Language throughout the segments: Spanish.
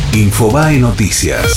Infobae Noticias.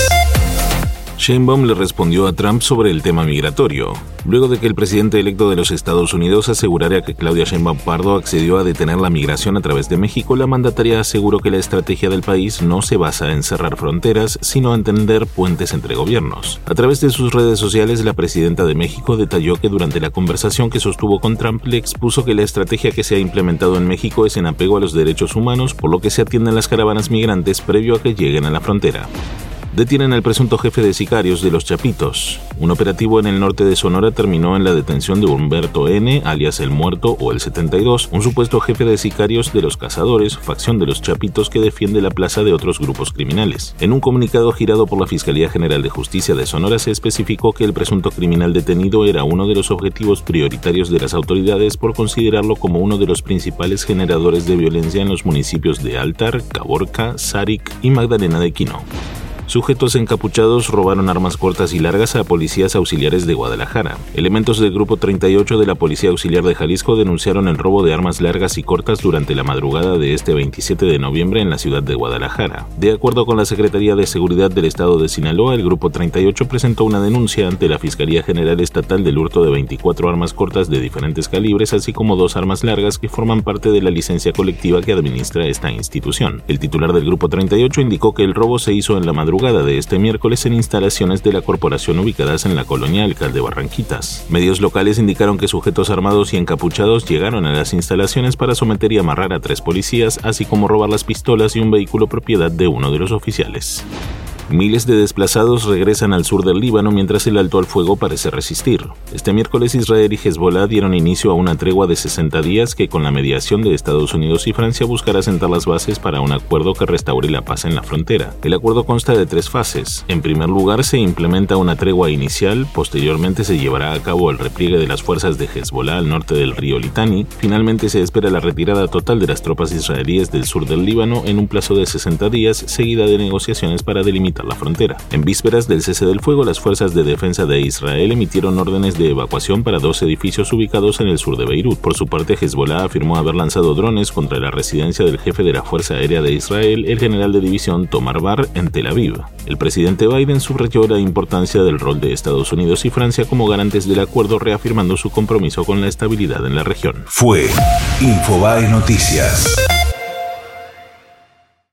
Sheinbaum le respondió a Trump sobre el tema migratorio, luego de que el presidente electo de los Estados Unidos asegurara que Claudia Sheinbaum Pardo accedió a detener la migración a través de México. La mandataria aseguró que la estrategia del país no se basa en cerrar fronteras, sino en tender puentes entre gobiernos. A través de sus redes sociales, la presidenta de México detalló que durante la conversación que sostuvo con Trump le expuso que la estrategia que se ha implementado en México es en apego a los derechos humanos, por lo que se atienden las caravanas migrantes previo a que lleguen a la frontera. Detienen al presunto jefe de sicarios de Los Chapitos. Un operativo en el norte de Sonora terminó en la detención de Humberto N., alias El Muerto o El 72, un supuesto jefe de sicarios de Los Cazadores, facción de Los Chapitos que defiende la plaza de otros grupos criminales. En un comunicado girado por la Fiscalía General de Justicia de Sonora se especificó que el presunto criminal detenido era uno de los objetivos prioritarios de las autoridades por considerarlo como uno de los principales generadores de violencia en los municipios de Altar, Caborca, Sáric y Magdalena de Quino. Sujetos encapuchados robaron armas cortas y largas a policías auxiliares de Guadalajara. Elementos del Grupo 38 de la Policía Auxiliar de Jalisco denunciaron el robo de armas largas y cortas durante la madrugada de este 27 de noviembre en la ciudad de Guadalajara. De acuerdo con la Secretaría de Seguridad del Estado de Sinaloa, el Grupo 38 presentó una denuncia ante la Fiscalía General Estatal del hurto de 24 armas cortas de diferentes calibres, así como 2 armas largas que forman parte de la licencia colectiva que administra esta institución. El titular del Grupo 38 indicó que el robo se hizo en la madrugada de este miércoles en instalaciones de la corporación ubicadas en la colonia Alcalde Barranquitas. Medios locales indicaron que sujetos armados y encapuchados llegaron a las instalaciones para someter y amarrar a 3 policías, así como robar las pistolas y un vehículo propiedad de uno de los oficiales. Miles de desplazados regresan al sur del Líbano mientras el alto al fuego parece resistir. Este miércoles Israel y Hezbollah dieron inicio a una tregua de 60 días que con la mediación de Estados Unidos y Francia buscará sentar las bases para un acuerdo que restaure la paz en la frontera. El acuerdo consta de 3 fases. En primer lugar se implementa una tregua inicial, posteriormente se llevará a cabo el repliegue de las fuerzas de Hezbollah al norte del río Litani, finalmente se espera la retirada total de las tropas israelíes del sur del Líbano en un plazo de 60 días, seguida de negociaciones para delimitar la frontera. En vísperas del cese del fuego, las fuerzas de defensa de Israel emitieron órdenes de evacuación para 2 edificios ubicados en el sur de Beirut. Por su parte, Hezbollah afirmó haber lanzado drones contra la residencia del jefe de la Fuerza Aérea de Israel, el general de división Tomar Bar, en Tel Aviv. El presidente Biden subrayó la importancia del rol de Estados Unidos y Francia como garantes del acuerdo, reafirmando su compromiso con la estabilidad en la región. Fue Infobae Noticias.